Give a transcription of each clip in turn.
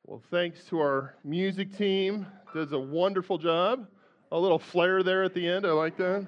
Well, thanks to our music team. Does a wonderful job. A little flair there at the end. I like that.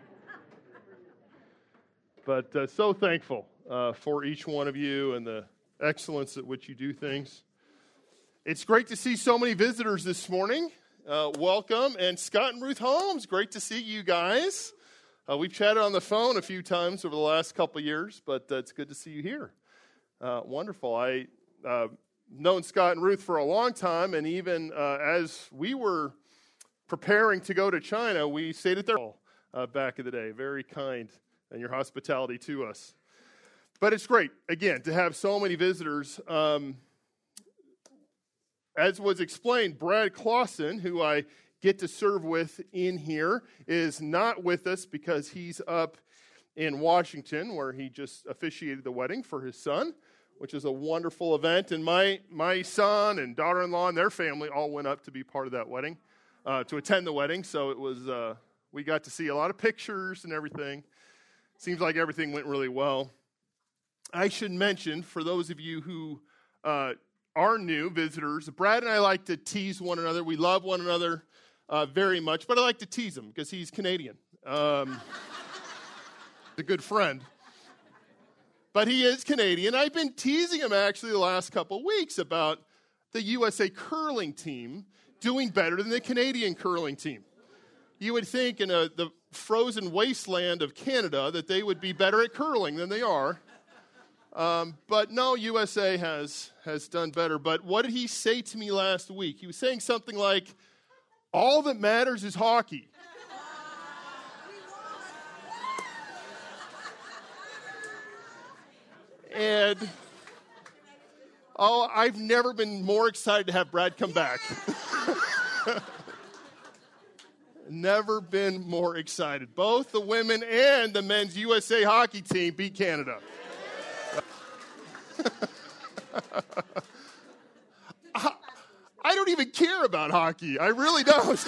But so thankful for each one of you and the excellence at which you do things. It's great to see so many visitors this morning. Welcome. And Scott and Ruth Holmes, great to see you guys. We've chatted on the phone a few times over the last couple of years, but it's good to see you here. Wonderful. I known Scott and Ruth for a long time, and even as we were preparing to go to China, we stayed at their home back in the day. Very kind in your hospitality to us. But it's great, again, to have so many visitors. As was explained, Brad Clausen, who I get to serve with in here, is not with us because he's up in Washington, where he just officiated the wedding for his son, which is a wonderful event. And my son and daughter-in-law and their family all went up to be part of that wedding, to attend the wedding. So it was, we got to see a lot of pictures and everything. Seems like everything went really well. I should mention, for those of you who are new visitors, Brad and I like to tease one another. We love one another very much, but I like to tease him because he's Canadian. A good friend. But he is Canadian. I've been teasing him actually the last couple of weeks about the USA curling team doing better than the Canadian curling team. You would think in the frozen wasteland of Canada that they would be better at curling than they are. But no, USA has done better. But what did he say to me last week? He was saying something like, all that matters is hockey. And, I've never been more excited to have Brad come back. Never been more excited. Both the women and the men's USA hockey team beat Canada. I don't even care about hockey. I really don't.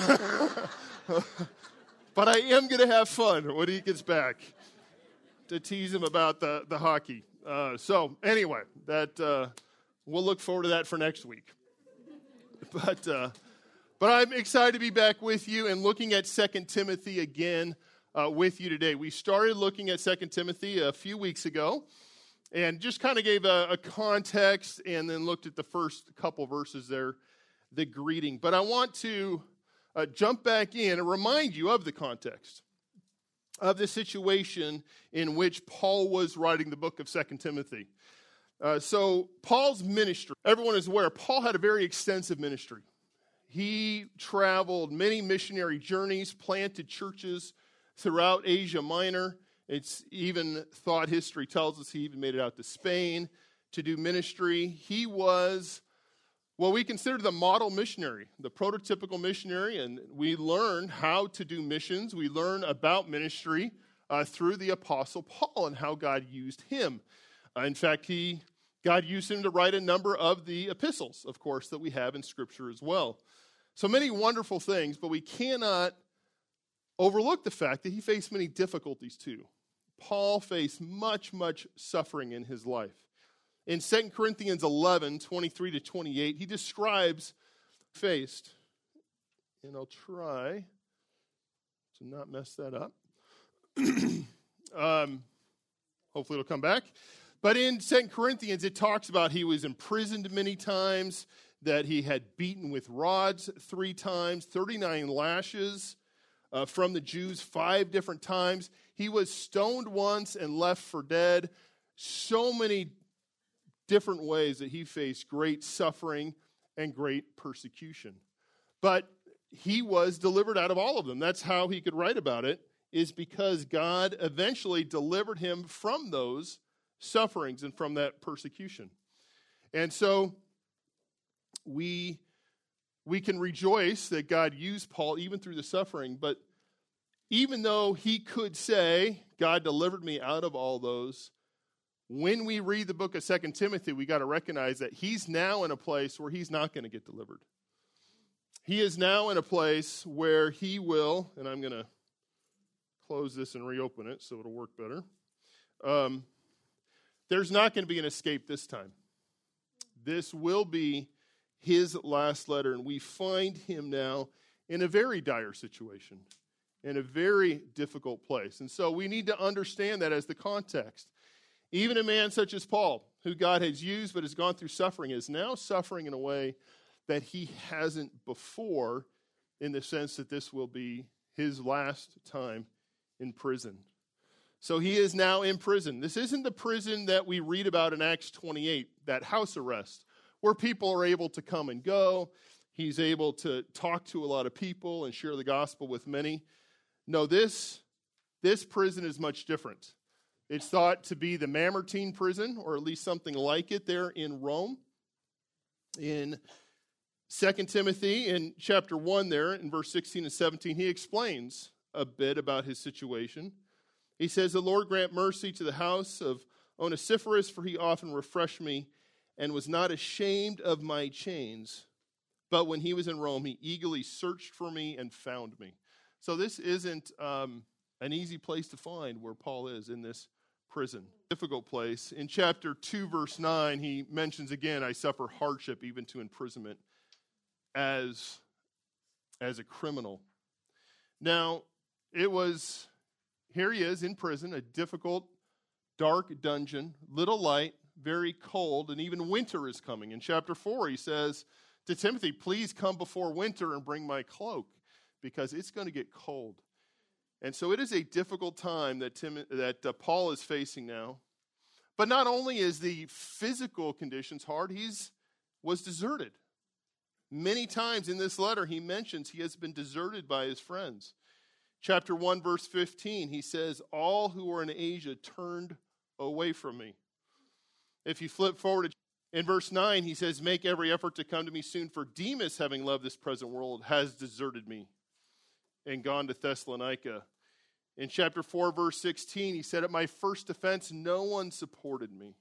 But I am going to have fun when he gets back to tease him about the hockey. So anyway, that we'll look forward to that for next week. But I'm excited to be back with you and looking at 2 Timothy again with you today. We started looking at 2 Timothy a few weeks ago and just kind of gave a context and then looked at the first couple verses there, the greeting. But I want to jump back in and remind you of the context of the situation in which Paul was writing the book of 2 Timothy. So Paul's ministry, everyone is aware, Paul had a very extensive ministry. He traveled many missionary journeys, planted churches throughout Asia Minor. It's even thought history tells us he even made it out to Spain to do ministry. He was what we consider the model missionary, the prototypical missionary, and we learn how to do missions. We learn about ministry through the Apostle Paul and how God used him. In fact, God used him to write a number of the epistles, of course, that we have in Scripture as well. So many wonderful things, but we cannot overlook the fact that he faced many difficulties too. Paul faced much, much suffering in his life. In 2 Corinthians 11, 23 to 28, he describes faced, and I'll try to not mess that up. Hopefully it'll come back. But in 2 Corinthians, it talks about he was imprisoned many times, that he had beaten with rods 3 times, 39 lashes from the Jews 5 different times. He was stoned once and left for dead. So many different ways that he faced great suffering and great persecution. But he was delivered out of all of them. That's how he could write about it, is because God eventually delivered him from those sufferings and from that persecution. And so we can rejoice that God used Paul even through the suffering, but even though he could say, God delivered me out of all those, when we read the book of 2 Timothy, we got to recognize that he's now in a place where he's not going to get delivered. He is now in a place where he will, and I'm going to close this and reopen it so it'll work better. There's not going to be an escape this time. This will be his last letter, and we find him now in a very dire situation, in a very difficult place. And so we need to understand that as the context. Even a man such as Paul, who God has used but has gone through suffering, is now suffering in a way that he hasn't before, in the sense that this will be his last time in prison. So he is now in prison. This isn't the prison that we read about in Acts 28, that house arrest, where people are able to come and go. He's able to talk to a lot of people and share the gospel with many. No, this prison is much different. It's thought to be the Mamertine prison, or at least something like it there in Rome. In 2 Timothy, in chapter 1 there, in verse 16 and 17, he explains a bit about his situation. He says, "The Lord grant mercy to the house of Onesiphorus, for he often refreshed me and was not ashamed of my chains. But when he was in Rome, he eagerly searched for me and found me." So this isn't an easy place to find where Paul is in this prison. Difficult place. In chapter 2, verse 9, he mentions again, "I suffer hardship, even to imprisonment, as a criminal." Now, here he is in prison, a difficult, dark dungeon, little light, very cold, and even winter is coming. In chapter 4, he says to Timothy, "Please come before winter and bring my cloak, because it's going to get cold." And so it is a difficult time that Paul is facing now. But not only is the physical conditions hard, was deserted. Many times in this letter, he mentions he has been deserted by his friends. Chapter 1, verse 15, he says, "All who are in Asia turned away from me." If you flip forward in verse 9, he says, "Make every effort to come to me soon, for Demas, having loved this present world, has deserted me and gone to Thessalonica." In chapter 4, verse 16, he said, "At my first defense, no one supported me,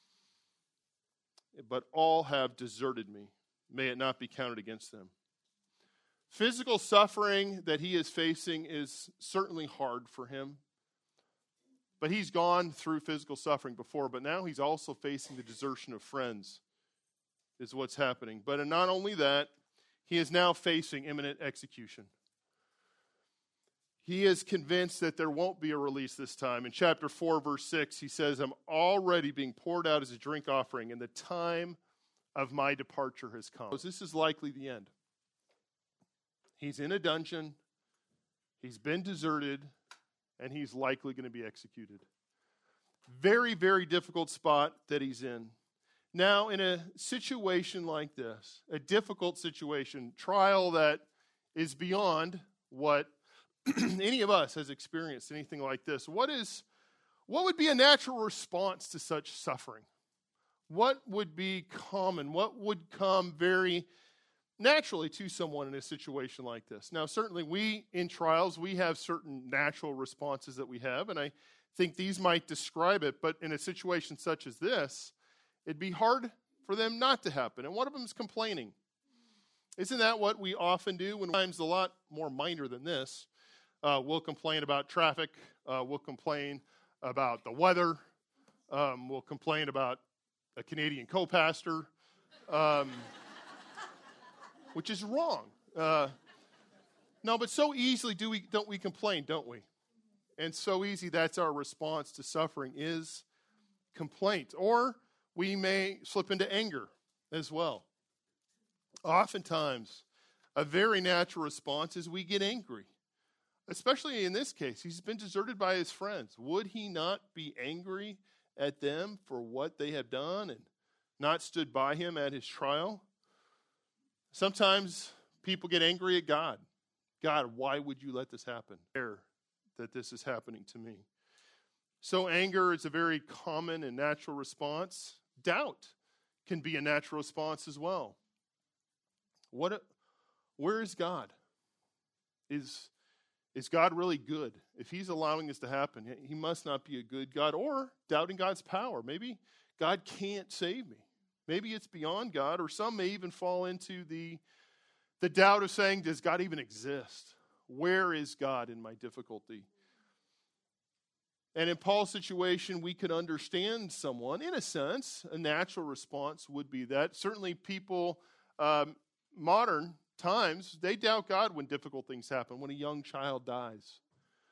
but all have deserted me. May it not be counted against them." Physical suffering that he is facing is certainly hard for him. But he's gone through physical suffering before, but now he's also facing the desertion of friends, is what's happening. But not only that, he is now facing imminent execution. He is convinced that there won't be a release this time. In chapter 4, verse 6, he says, "I'm already being poured out as a drink offering, and the time of my departure has come." This is likely the end. He's in a dungeon, he's been deserted, and he's likely going to be executed. Very, very difficult spot that he's in. Now, in a situation like this, a difficult situation, trial that is beyond what any of us has experienced, anything like this, what would be a natural response to such suffering? What would be common? What would come very naturally to someone in a situation like this? Now, certainly in trials, we have certain natural responses that we have, and I think these might describe it, but in a situation such as this, it'd be hard for them not to happen. And one of them is complaining. Isn't that what we often do? When times a lot more minor than this, we'll complain about traffic, we'll complain about the weather, we'll complain about a Canadian co-pastor, which is wrong. No, but so easily don't we complain, don't we? And so easy, that's our response to suffering, is complaint. Or we may slip into anger as well. Oftentimes, a very natural response is we get angry. Especially in this case, he's been deserted by his friends. Would he not be angry at them for what they have done and not stood by him at his trial? Sometimes people get angry at God. God, why would you let this happen? That this is happening to me. So anger is a very common and natural response. Doubt can be a natural response as well. Where is God? Is God really good? If he's allowing this to happen, he must not be a good God. Or doubting God's power. Maybe God can't save me. Maybe it's beyond God. Or some may even fall into the doubt of saying, does God even exist? Where is God in my difficulty? And in Paul's situation, we could understand someone. In a sense, a natural response would be that. Certainly people Modern times, they doubt God when difficult things happen, when a young child dies,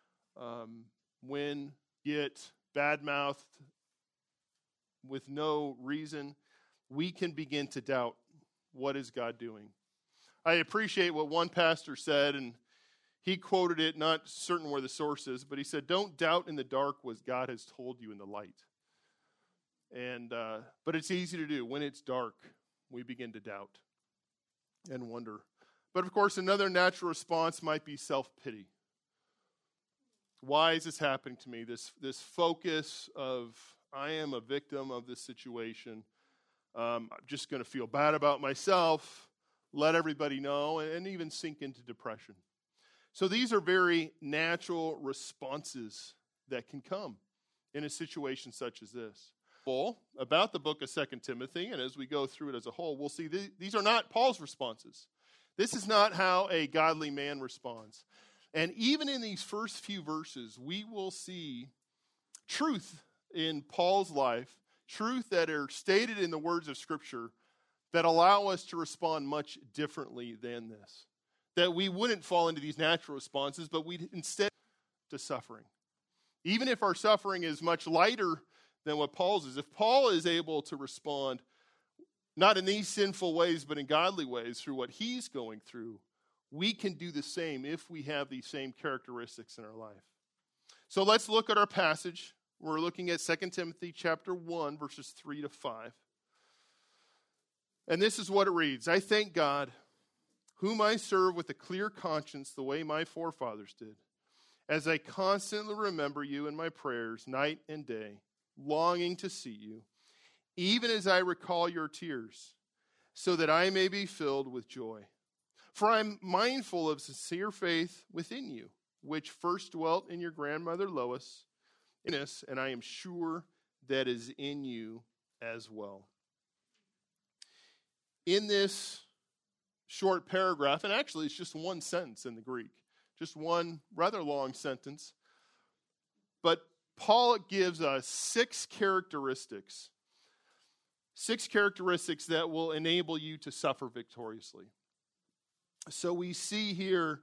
when get bad-mouthed with no reason, we can begin to doubt, what is God doing? I appreciate what one pastor said, and he quoted it, not certain where the source is, but he said, don't doubt in the dark what God has told you in the light. And but it's easy to do. When it's dark, we begin to doubt and wonder. But of course, another natural response might be self-pity. Why is this happening to me? This focus of, I am a victim of this situation. I'm just going to feel bad about myself, let everybody know, and even sink into depression. So these are very natural responses that can come in a situation such as this. About the book of 2 Timothy, and as we go through it as a whole, we'll see these are not Paul's responses. This is not how a godly man responds. And even in these first few verses, we will see truth in Paul's life, truth that are stated in the words of Scripture that allow us to respond much differently than this. That we wouldn't fall into these natural responses, but we'd instead to suffering. Even if our suffering is much lighter than what Paul's is, if Paul is able to respond not in these sinful ways, but in godly ways through what he's going through, we can do the same if we have these same characteristics in our life. So let's look at our passage. We're looking at 2 Timothy chapter 1, verses 3 to 5. And this is what it reads. I thank God, whom I serve with a clear conscience the way my forefathers did, as I constantly remember you in my prayers night and day, longing to see you, even as I recall your tears, so that I may be filled with joy. For I am mindful of sincere faith within you, which first dwelt in your grandmother Lois, and I am sure that is in you as well. In this short paragraph, and actually it's just one sentence in the Greek, just one rather long sentence, but Paul gives us six characteristics that will enable you to suffer victoriously. So we see here,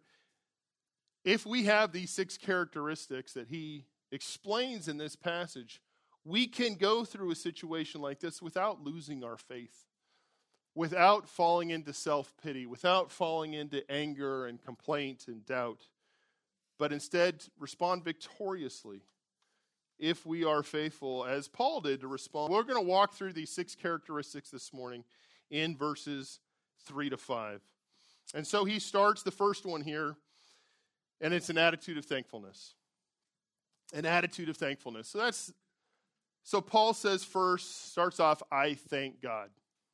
if we have these six characteristics that he explains in this passage, we can go through a situation like this without losing our faith, without falling into self-pity, without falling into anger and complaint and doubt, but instead respond victoriously if we are faithful, as Paul did, to respond. We're going to walk through these six characteristics this morning in verses 3 to 5. And so he starts the first one here, and it's an attitude of thankfulness. An attitude of thankfulness. So Paul says first, starts off, I thank God.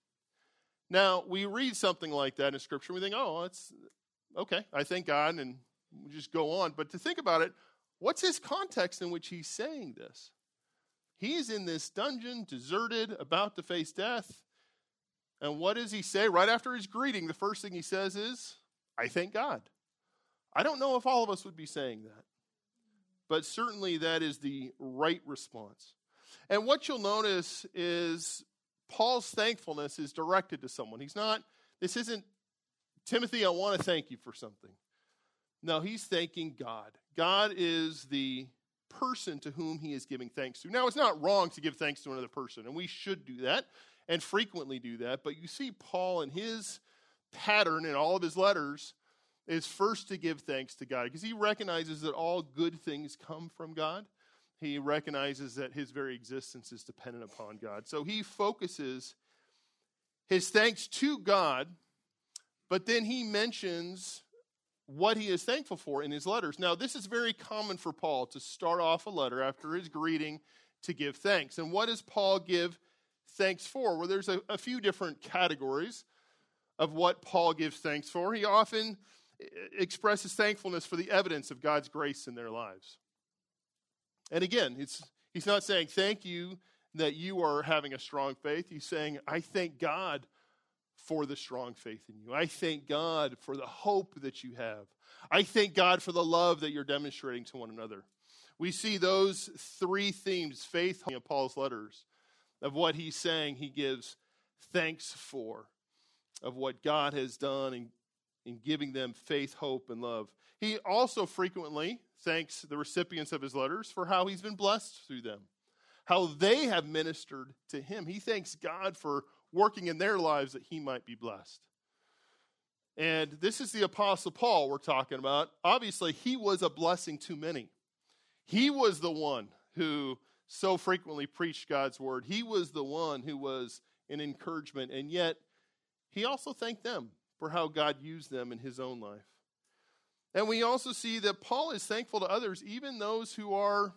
Now, we read something like that in Scripture, and we think, oh, it's okay, I thank God, and we just go on. But to think about it, what's his context in which he's saying this? He's in this dungeon, deserted, about to face death. And what does he say? Right after his greeting, the first thing he says is, I thank God. I don't know if all of us would be saying that, but certainly that is the right response. And what you'll notice is Paul's thankfulness is directed to someone. This isn't, Timothy, I want to thank you for something. No, he's thanking God. God is the person to whom he is giving thanks to. Now, it's not wrong to give thanks to another person, and we should do that and frequently do that. But you see Paul in his pattern in all of his letters is first to give thanks to God because he recognizes that all good things come from God. He recognizes that his very existence is dependent upon God. So he focuses his thanks to God, but then he mentions what he is thankful for in his letters. Now, this is very common for Paul to start off a letter after his greeting to give thanks. And what does Paul give thanks for? Well, there's a few different categories of what Paul gives thanks for. He often expresses thankfulness for the evidence of God's grace in their lives. And again, he's not saying thank you that you are having a strong faith. He's saying, I thank God for the strong faith in you. I thank God for the hope that you have. I thank God for the love that you're demonstrating to one another. We see those three themes, faith in Paul's letters, of what he's saying he gives thanks for. of what God has done in giving them faith, hope, and love. He also frequently thanks the recipients of his letters for how he's been blessed through them, how they have ministered to him. He thanks God for working in their lives that he might be blessed. And this is the Apostle Paul we're talking about. Obviously, he was a blessing to many. He was the one who so frequently preached God's word. He was the one who was an encouragement, and yet he also thanked them for how God used them in his own life. And we also see that Paul is thankful to others, even those who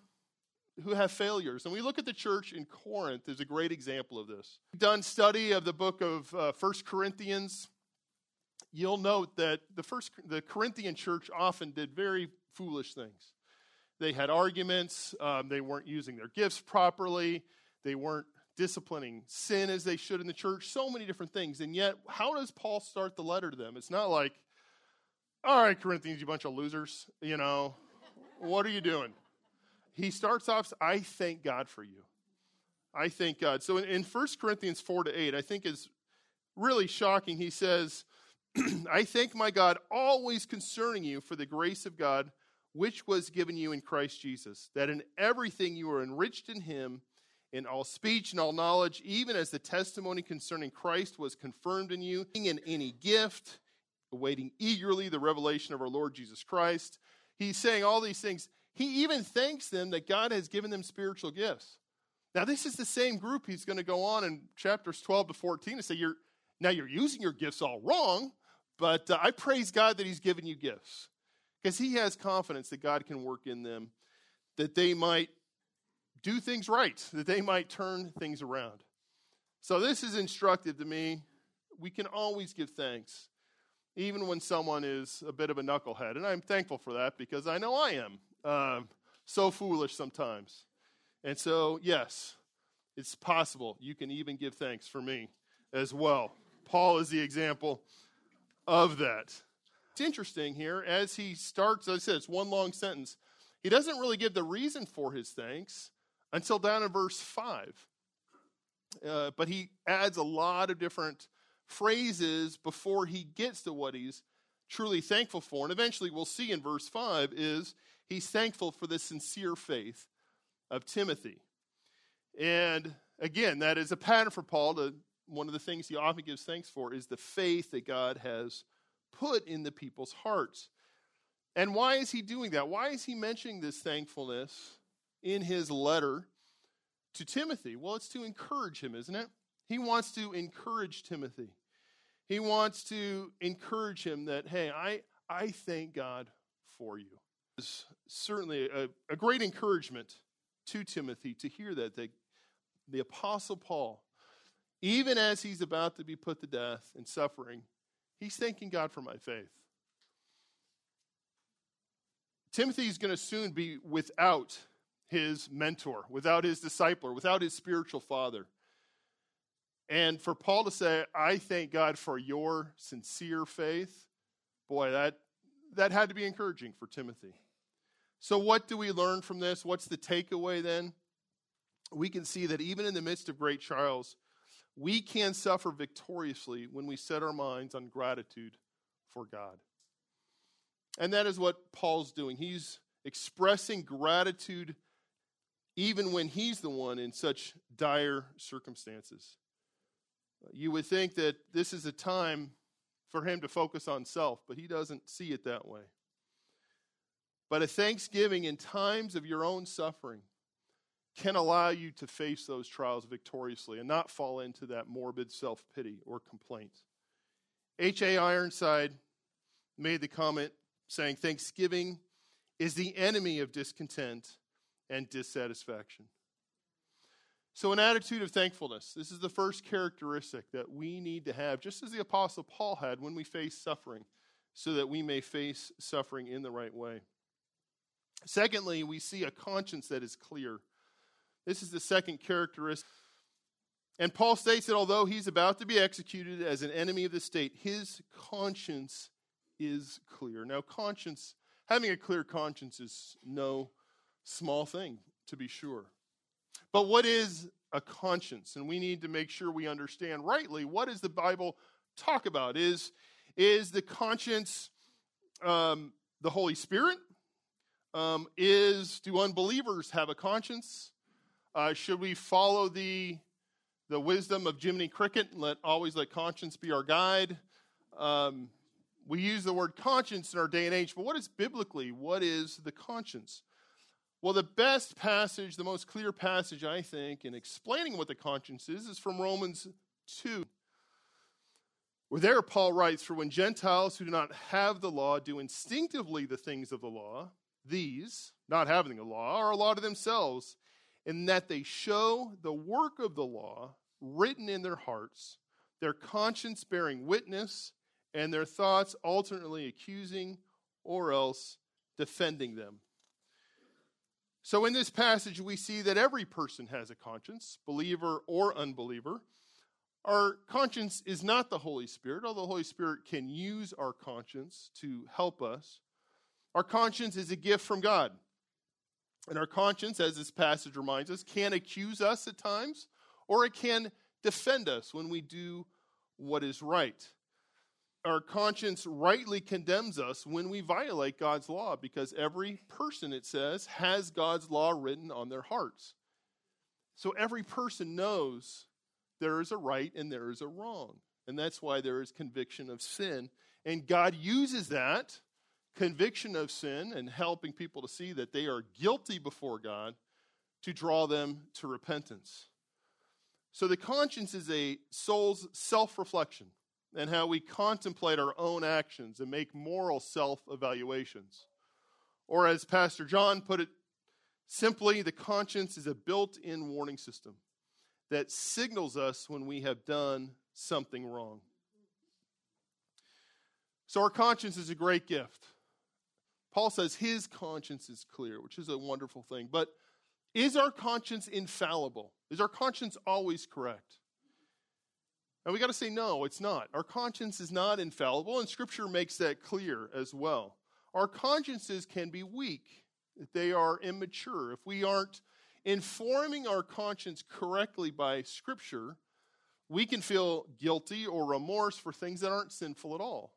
have failures. And we look at the church in Corinth as a great example of this. We've done study of the book of 1 Corinthians. You'll note that the Corinthian church often did very foolish things. They had arguments. They weren't using their gifts properly. They weren't disciplining sin as they should in the church. So many different things. And yet, how does Paul start the letter to them? It's not like, all right, Corinthians, you bunch of losers. What are you doing? He starts off, I thank God for you. I thank God. So in 1 Corinthians 4-8, I think is really shocking. He says, I thank my God always concerning you for the grace of God, which was given you in Christ Jesus, that in everything you are enriched in him, in all speech and all knowledge, even as the testimony concerning Christ was confirmed in you, in any gift, awaiting eagerly the revelation of our Lord Jesus Christ. He's saying all these things. He even thanks them that God has given them spiritual gifts. Now, this is the same group he's going to go on in chapters 12-14 and say, you're using your gifts all wrong, but I praise God that he's given you gifts. Because he has confidence that God can work in them, that they might do things right, that they might turn things around. So this is instructive to me. We can always give thanks, even when someone is a bit of a knucklehead. And I'm thankful for that because I know I am so foolish sometimes. And so, yes, it's possible. You can even give thanks for me as well. Paul is the example of that. It's interesting here, as he starts, as I said, it's one long sentence. He doesn't really give the reason for his thanks until down in verse 5. But he adds a lot of different phrases before he gets to what he's truly thankful for. And eventually we'll see in verse 5 is he's thankful for the sincere faith of Timothy. And again, that is a pattern for Paul. One of the things he often gives thanks for is the faith that God has put in the people's hearts. And why is he doing that? Why is he mentioning this thankfulness in his letter to Timothy? Well, it's to encourage him, isn't it? He wants to encourage Timothy. He wants to encourage him that, hey, I thank God for you. It's certainly a great encouragement to Timothy to hear that the Apostle Paul, even as he's about to be put to death and suffering, he's thanking God for my faith. Timothy is going to soon be without his mentor, without his discipler, without his spiritual father. And for Paul to say, I thank God for your sincere faith, boy, that had to be encouraging for Timothy. So what do we learn from this? What's the takeaway then? We can see that even in the midst of great trials, we can suffer victoriously when we set our minds on gratitude for God. And that is what Paul's doing. He's expressing gratitude even when he's the one in such dire circumstances. You would think that this is a time for him to focus on self, but he doesn't see it that way. But a thanksgiving in times of your own suffering can allow you to face those trials victoriously and not fall into that morbid self-pity or complaint. H.A. Ironside made the comment saying, thanksgiving is the enemy of discontent and dissatisfaction. So an attitude of thankfulness, this is the first characteristic that we need to have, just as the Apostle Paul had when we face suffering, so that we may face suffering in the right way. Secondly, we see a conscience that is clear. This is the second characteristic. And Paul states that although he's about to be executed as an enemy of the state, his conscience is clear. Now, having a clear conscience is no small thing, to be sure. But what is a conscience? And we need to make sure we understand rightly, what does the Bible talk about. Is the conscience the Holy Spirit? Do unbelievers have a conscience? Should we follow the wisdom of Jiminy Cricket and always let conscience be our guide? We use the word conscience in our day and age, but what is the conscience? Well, the best passage, the most clear passage, I think, in explaining what the conscience is from Romans 2. Where there Paul writes, "For when Gentiles who do not have the law do instinctively the things of the law, these, not having the law, are a law to themselves, in that they show the work of the law written in their hearts, their conscience bearing witness, and their thoughts alternately accusing or else defending them." So in this passage, we see that every person has a conscience, believer or unbeliever. Our conscience is not the Holy Spirit, although the Holy Spirit can use our conscience to help us. Our conscience is a gift from God. And our conscience, as this passage reminds us, can accuse us at times, or it can defend us when we do what is right. Our conscience rightly condemns us when we violate God's law, because every person, it says, has God's law written on their hearts. So every person knows there is a right and there is a wrong. And that's why there is conviction of sin. And God uses that conviction of sin and helping people to see that they are guilty before God to draw them to repentance. So the conscience is a soul's self-reflection and how we contemplate our own actions and make moral self-evaluations. Or as Pastor John put it simply, the conscience is a built-in warning system that signals us when we have done something wrong. So our conscience is a great gift. Paul says his conscience is clear, which is a wonderful thing. But is our conscience infallible? Is our conscience always correct? And we got to say, no, it's not. Our conscience is not infallible, and Scripture makes that clear as well. Our consciences can be weak. They are immature. If we aren't informing our conscience correctly by Scripture, we can feel guilty or remorse for things that aren't sinful at all.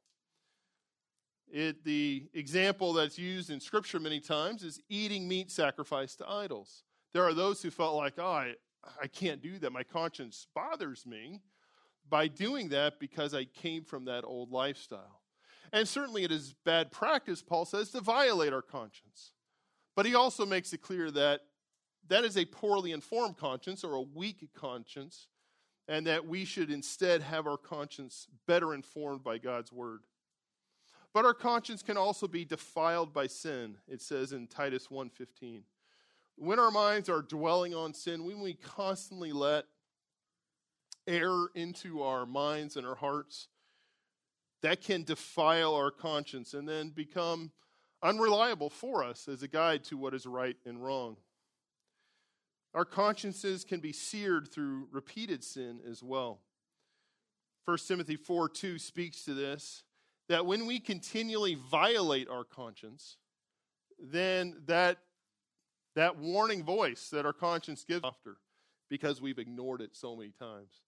The example that's used in Scripture many times is eating meat sacrificed to idols. There are those who felt like, I can't do that. My conscience bothers me by doing that because I came from that old lifestyle. And certainly it is bad practice, Paul says, to violate our conscience. But he also makes it clear that that is a poorly informed conscience or a weak conscience, and that we should instead have our conscience better informed by God's word. But our conscience can also be defiled by sin, it says in Titus 1:15. When our minds are dwelling on sin, when we constantly let error into our minds and our hearts, that can defile our conscience and then become unreliable for us as a guide to what is right and wrong. Our consciences can be seared through repeated sin as well. 1 Timothy 4:2 speaks to this, that when we continually violate our conscience, then that warning voice that our conscience gives after, because we've ignored it so many times.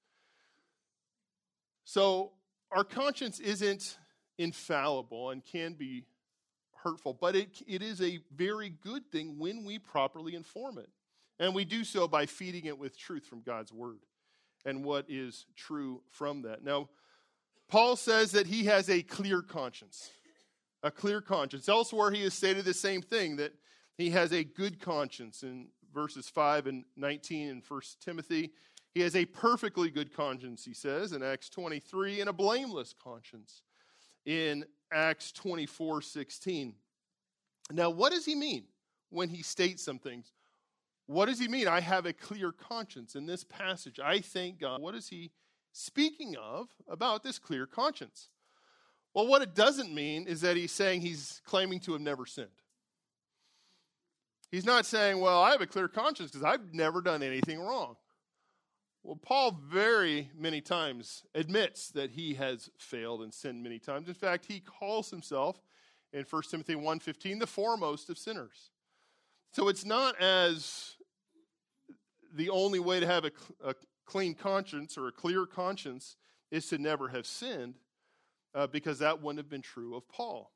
So our conscience isn't infallible and can be hurtful, but it is a very good thing when we properly inform it. And we do so by feeding it with truth from God's word and what is true from that. Now, Paul says that he has a clear conscience. A clear conscience. Elsewhere, he has stated the same thing, that he has a good conscience in verses 5 and 19 in 1 Timothy. He has a perfectly good conscience, he says, in Acts 23, and a blameless conscience in Acts 24:16. Now, what does he mean when he states some things? What does he mean? I have a clear conscience in this passage. I thank God. What is he speaking of about this clear conscience? Well, what it doesn't mean is that he's saying he's claiming to have never sinned. He's not saying, well, I have a clear conscience because I've never done anything wrong. Well, Paul very many times admits that he has failed and sinned many times. In fact, he calls himself in 1 Timothy 1:15 the foremost of sinners. So it's not as the only way to have a clean conscience or a clear conscience is to never have sinned, because that wouldn't have been true of Paul.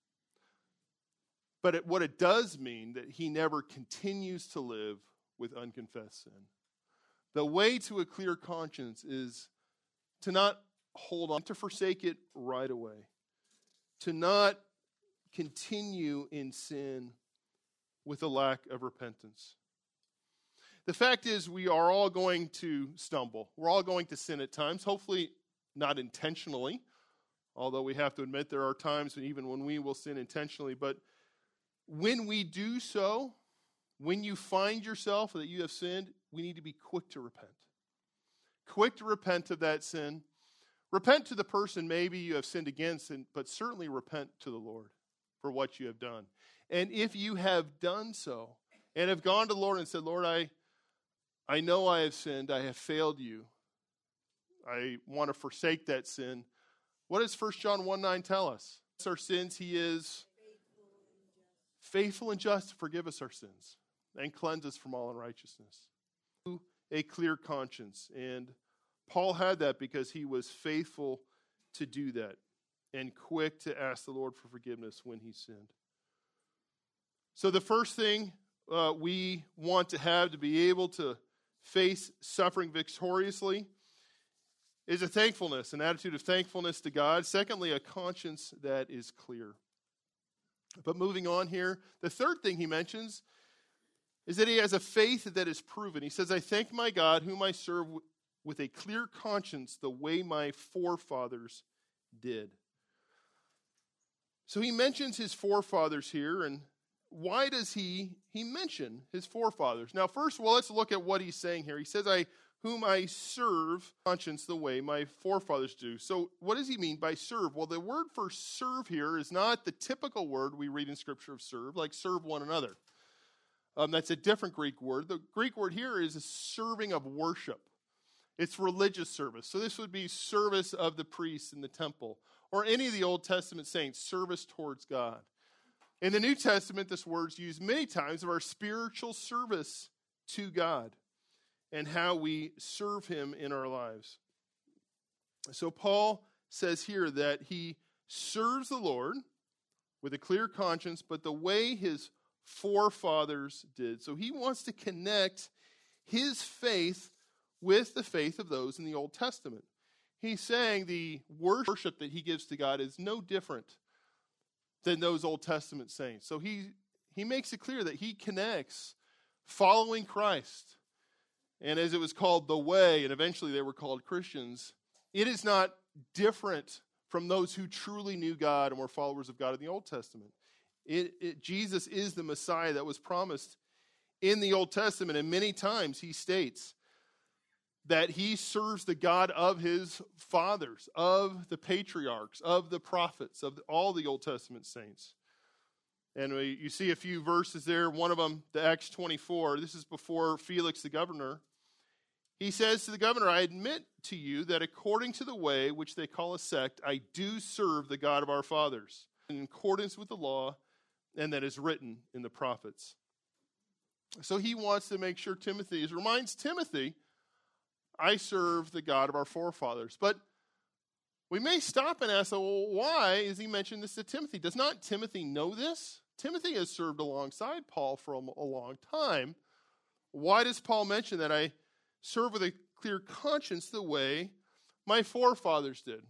But what it does mean that he never continues to live with unconfessed sin. The way to a clear conscience is to not hold on, to forsake it right away, to not continue in sin with a lack of repentance. The fact is, we are all going to stumble. We're all going to sin at times, hopefully not intentionally, although we have to admit there are times even when we will sin intentionally. But when we do so, when you find yourself that you have sinned, we need to be quick to repent. Quick to repent of that sin. Repent to the person maybe you have sinned against, but certainly repent to the Lord for what you have done. And if you have done so and have gone to the Lord and said, Lord, I know I have sinned, I have failed you, I want to forsake that sin, what does 1 John 1:9 tell us? Our sins, he is faithful and just to forgive us our sins and cleanse us from all unrighteousness. A clear conscience. And Paul had that because he was faithful to do that and quick to ask the Lord for forgiveness when he sinned. So the first thing we want to have to be able to face suffering victoriously is a thankfulness, an attitude of thankfulness to God. Secondly, a conscience that is clear. But moving on here, the third thing he mentions is that he has a faith that is proven. He says, I thank my God, whom I serve with a clear conscience, the way my forefathers did. So he mentions his forefathers here, and why does he mention his forefathers? Now, first of all, let's look at what he's saying here. He says, whom I serve conscience the way my forefathers do. So what does he mean by serve? Well, the word for serve here is not the typical word we read in Scripture of serve, like serve one another. That's a different Greek word. The Greek word here is a serving of worship. It's religious service. So this would be service of the priests in the temple, or any of the Old Testament saints, service towards God. In the New Testament, this word's used many times of our spiritual service to God and how we serve him in our lives. So Paul says here that he serves the Lord with a clear conscience, but the way his forefathers did. So he wants to connect his faith with the faith of those in the Old Testament. He's saying the worship that he gives to God is no different than those Old Testament saints. So he makes it clear that he connects following Christ. And as it was called the way, and eventually they were called Christians, it is not different from those who truly knew God and were followers of God in the Old Testament. Jesus is the Messiah that was promised in the Old Testament, and many times he states that he serves the God of his fathers, of the patriarchs, of the prophets, of all the Old Testament saints. And you see a few verses there. One of them, the Acts 24, this is before Felix the governor. He says to the governor, I admit to you that according to the way which they call a sect, I do serve the God of our fathers, in accordance with the law, and that is written in the prophets. So he wants to make sure Timothy reminds Timothy, I serve the God of our forefathers. But we may stop and ask, well, why is he mentioning this to Timothy? Does not Timothy know this? Timothy has served alongside Paul for a long time. Why does Paul mention that I serve with a clear conscience the way my forefathers did?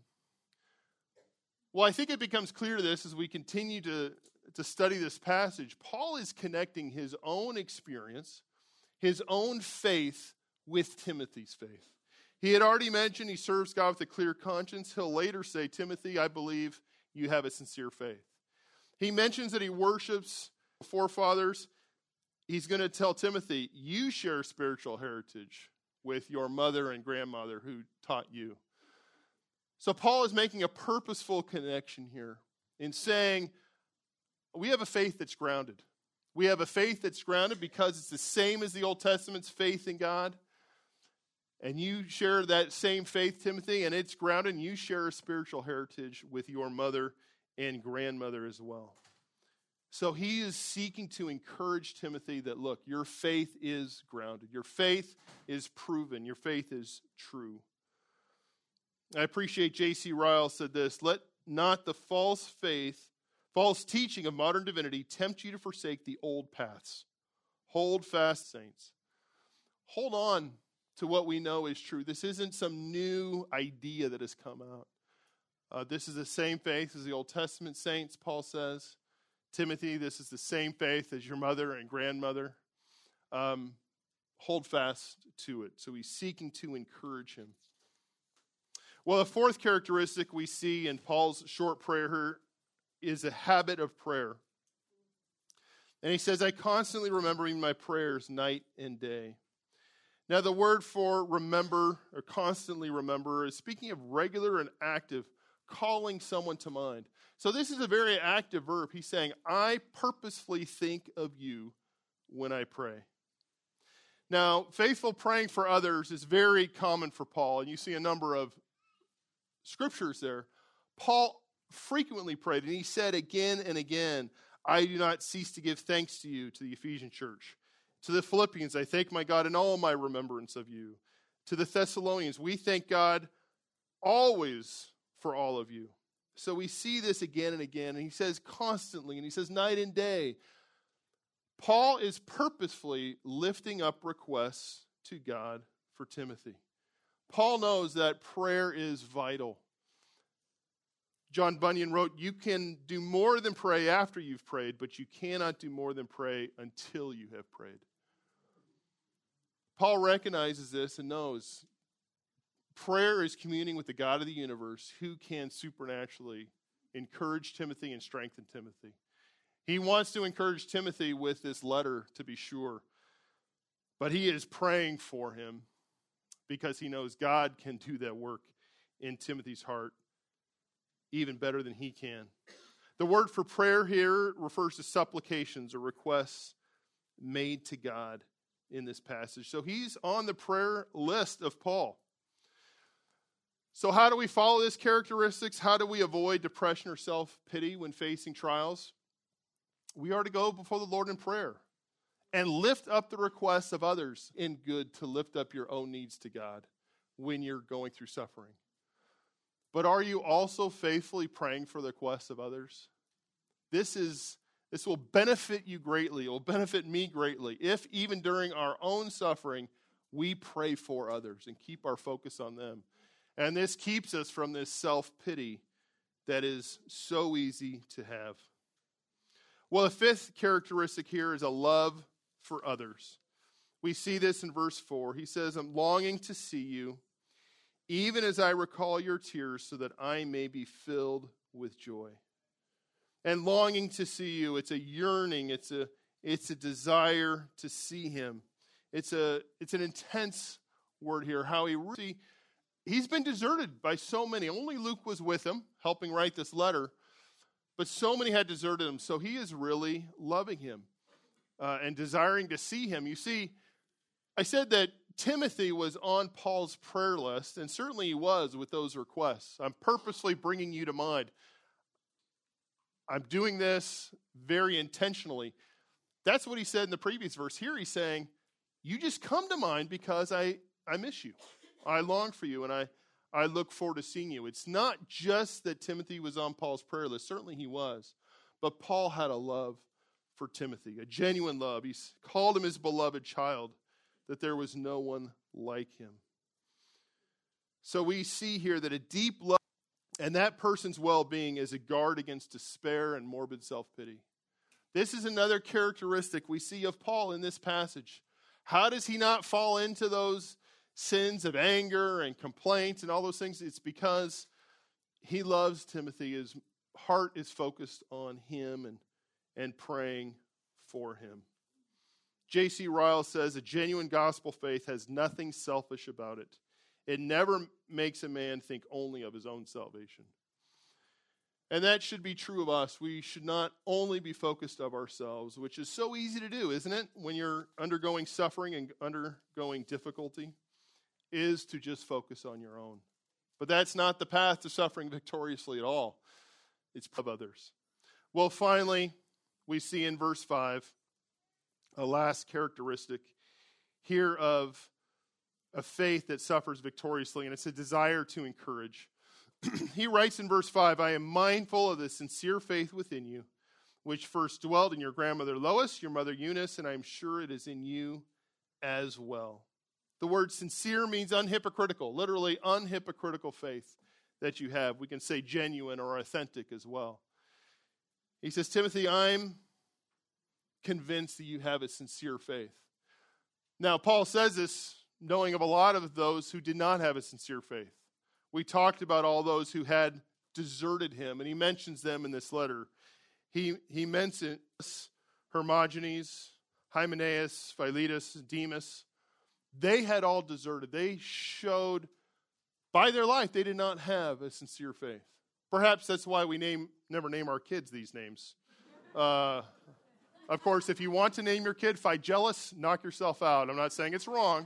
Well, I think it becomes clear to this as we continue to study this passage. Paul is connecting his own experience, his own faith, with Timothy's faith. He had already mentioned he serves God with a clear conscience. He'll later say, Timothy, I believe you have a sincere faith. He mentions that he worships forefathers. He's going to tell Timothy, you share spiritual heritage with your mother and grandmother who taught you. So Paul is making a purposeful connection here in saying, we have a faith that's grounded. We have a faith that's grounded because it's the same as the Old Testament's faith in God. And you share that same faith, Timothy, and it's grounded, and you share a spiritual heritage with your mother and grandmother as well. So he is seeking to encourage Timothy that, look, your faith is grounded. Your faith is proven. Your faith is true. I appreciate J.C. Ryle said this: let not the false teaching of modern divinity tempt you to forsake the old paths. Hold fast, saints. Hold on to what we know is true. This isn't some new idea that has come out. This is the same faith as the Old Testament saints, Paul says. Timothy, this is the same faith as your mother and grandmother. Hold fast to it. So he's seeking to encourage him. Well, the fourth characteristic we see in Paul's short prayer here is a habit of prayer. And he says, I constantly remembering my prayers night and day. Now, the word for remember or constantly remember is speaking of regular and active, calling someone to mind. So this is a very active verb. He's saying, I purposefully think of you when I pray. Now, faithful praying for others is very common for Paul, and you see a number of scriptures there. Paul frequently prayed, and he said again and again, I do not cease to give thanks to you, to the Ephesian church. To the Philippians, I thank my God in all my remembrance of you. To the Thessalonians, we thank God always for all of you. So we see this again and again, and he says constantly, and he says night and day. Paul is purposefully lifting up requests to God for Timothy. Paul knows that prayer is vital. John Bunyan wrote, you can do more than pray after you've prayed, but you cannot do more than pray until you have prayed. Paul recognizes this and knows prayer is communing with the God of the universe who can supernaturally encourage Timothy and strengthen Timothy. He wants to encourage Timothy with this letter, to be sure, but he is praying for him because he knows God can do that work in Timothy's heart even better than he can. The word for prayer here refers to supplications or requests made to God in this passage. So he's on the prayer list of Paul. So how do we follow this characteristics? How do we avoid depression or self-pity when facing trials? We are to go before the Lord in prayer and lift up the requests of others in good to lift up your own needs to God when you're going through suffering. But are you also faithfully praying for the requests of others? This will benefit you greatly. It will benefit me greatly if even during our own suffering, we pray for others and keep our focus on them. And this keeps us from this self-pity that is so easy to have. Well, the fifth characteristic here is a love for others. We see this in verse 4. He says, I'm longing to see you, even as I recall your tears, so that I may be filled with joy. And longing to see you, it's a yearning, it's a desire to see him. It's an intense word here, how he's been deserted by so many. Only Luke was with him, helping write this letter. But so many had deserted him, so he is really loving him and desiring to see him. You see, I said that Timothy was on Paul's prayer list, and certainly he was with those requests. I'm purposely bringing you to mind. I'm doing this very intentionally. That's what he said in the previous verse. Here he's saying, you just come to mind because I miss you. I long for you, and I look forward to seeing you. It's not just that Timothy was on Paul's prayer list. Certainly he was. But Paul had a love for Timothy, a genuine love. He's called him his beloved child, that there was no one like him. So we see here that a deep love and that person's well-being is a guard against despair and morbid self-pity. This is another characteristic we see of Paul in this passage. How does he not fall into those sins of anger and complaints and all those things? It's because he loves Timothy. His heart is focused on him and praying for him. J.C. Ryle says, a genuine gospel faith has nothing selfish about it. It never makes a man think only of his own salvation. And that should be true of us. We should not only be focused of ourselves, which is so easy to do, isn't it? When you're undergoing suffering and undergoing difficulty, is to just focus on your own. But that's not the path to suffering victoriously at all. It's of others. Well, finally, we see in verse 5 a last characteristic here of a faith that suffers victoriously, and it's a desire to encourage. He writes in verse 5, I am mindful of the sincere faith within you, which first dwelled in your grandmother Lois, your mother Eunice, and I am sure it is in you as well. The word sincere means unhypocritical, literally unhypocritical faith that you have. We can say genuine or authentic as well. He says, Timothy, I'm convinced that you have a sincere faith. Now, Paul says this knowing of a lot of those who did not have a sincere faith. We talked about all those who had deserted him, and he mentions them in this letter. He mentions Hermogenes, Hymenaeus, Philetus, Demas. They had all deserted. They showed by their life they did not have a sincere faith. Perhaps that's why we never name our kids these names. Of course, if you want to name your kid Phygellus, knock yourself out. I'm not saying it's wrong.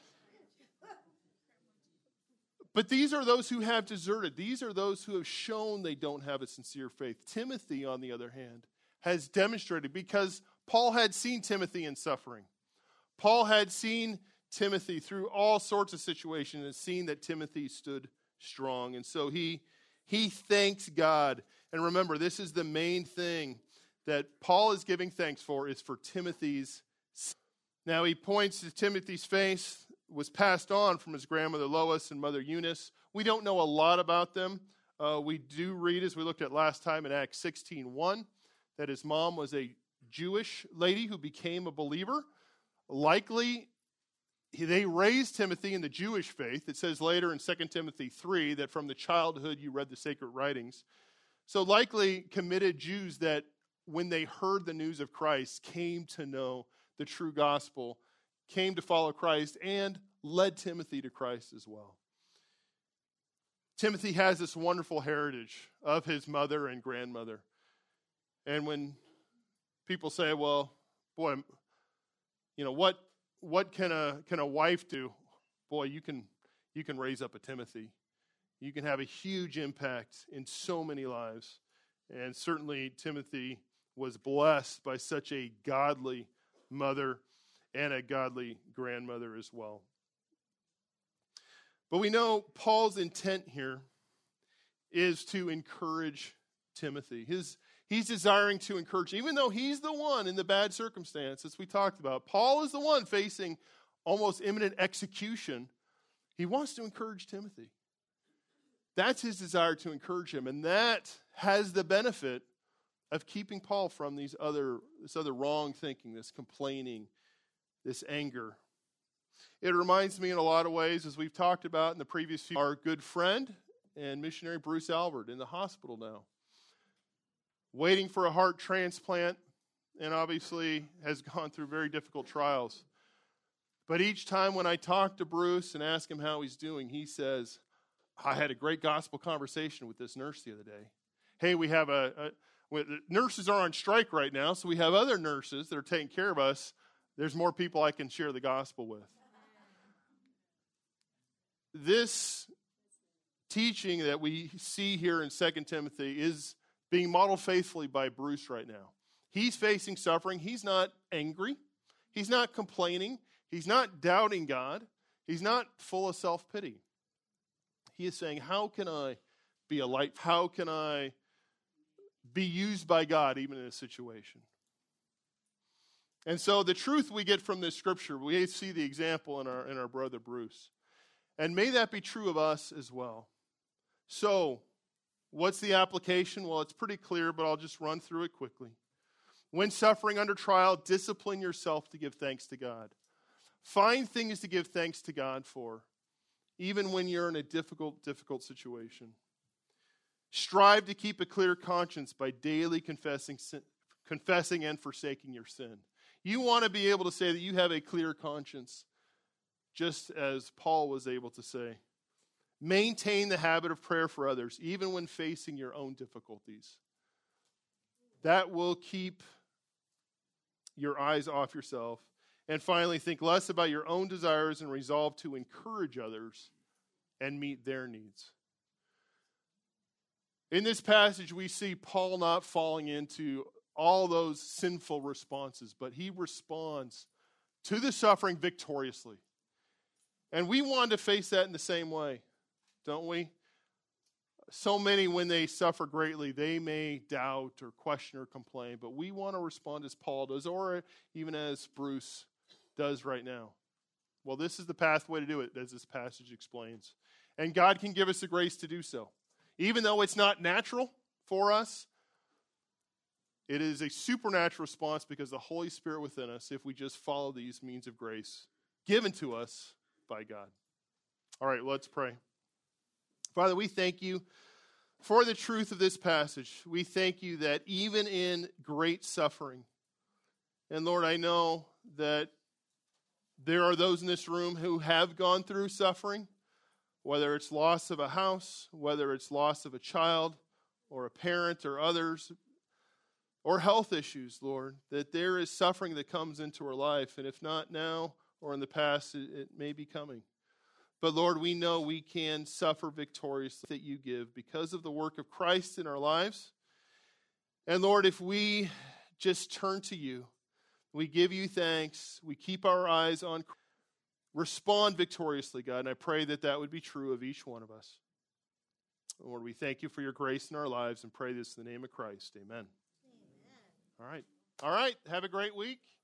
But these are those who have deserted. These are those who have shown they don't have a sincere faith. Timothy, on the other hand, has demonstrated, because Paul had seen Timothy in suffering. Paul had seen Timothy through all sorts of situations and seen that Timothy stood strong. And so he thanks God. And remember, this is the main thing that Paul is giving thanks for, is for Timothy's. Now he points to Timothy's faith was passed on from his grandmother Lois and mother Eunice. We don't know a lot about them. We do read, as we looked at last time in Acts 16:1, that his mom was a Jewish lady who became a believer. Likely, they raised Timothy in the Jewish faith. It says later in 2 Timothy 3 that from the childhood you read the sacred writings. So likely committed Jews that when they heard the news of Christ came to know the true gospel, came to follow Christ, and led Timothy to Christ as well. Timothy has this wonderful heritage of his mother and grandmother. And when people say, well, boy, you know, what can a wife do? Boy, you can raise up a Timothy. You can have a huge impact in so many lives. And certainly Timothy was blessed by such a godly mother and a godly grandmother as well. But we know Paul's intent here is to encourage Timothy. He's desiring to encourage, even though he's the one in the bad circumstance, as we talked about. Paul is the one facing almost imminent execution. He wants to encourage Timothy. That's his desire, to encourage him. And that has the benefit of keeping Paul from this other wrong thinking, this complaining, this anger. It reminds me in a lot of ways, as we've talked about in the previous few, our good friend and missionary Bruce Albert in the hospital now, waiting for a heart transplant, and obviously has gone through very difficult trials. But each time when I talk to Bruce and ask him how he's doing, he says, I had a great gospel conversation with this nurse the other day. Hey, we have nurses are on strike right now, so we have other nurses that are taking care of us. There's more people I can share the gospel with. This teaching that we see here in 2 Timothy is being modeled faithfully by Bruce right now. He's facing suffering. He's not angry. He's not complaining. He's not doubting God. He's not full of self-pity. He is saying, how can I be a light? How can I be used by God even in a situation? And so the truth we get from this scripture, we see the example in our brother Bruce. And may that be true of us as well. So, what's the application? Well, it's pretty clear, but I'll just run through it quickly. When suffering under trial, discipline yourself to give thanks to God. Find things to give thanks to God for, even when you're in a difficult situation. Strive to keep a clear conscience by daily confessing and forsaking your sin. You want to be able to say that you have a clear conscience, just as Paul was able to say. Maintain the habit of prayer for others, even when facing your own difficulties. That will keep your eyes off yourself. And finally, think less about your own desires and resolve to encourage others and meet their needs. In this passage, we see Paul not falling into all those sinful responses, but he responds to the suffering victoriously. And we want to face that in the same way, don't we? So many, when they suffer greatly, they may doubt or question or complain, but we want to respond as Paul does, or even as Bruce does right now. Well, this is the pathway to do it, as this passage explains. And God can give us the grace to do so. Even though it's not natural for us, it is a supernatural response because the Holy Spirit within us, if we just follow these means of grace given to us by God. All right, let's pray. Father, we thank you for the truth of this passage. We thank you that even in great suffering, and Lord, I know that there are those in this room who have gone through suffering, whether it's loss of a house, whether it's loss of a child or a parent or others, or health issues, Lord, that there is suffering that comes into our life, and if not now or in the past, it may be coming. But Lord, we know we can suffer victoriously that you give because of the work of Christ in our lives. And Lord, if we just turn to you, we give you thanks, we keep our eyes on Christ, respond victoriously, God, and I pray that that would be true of each one of us. Lord, we thank you for your grace in our lives and pray this in the name of Christ. Amen. All right. Have a great week.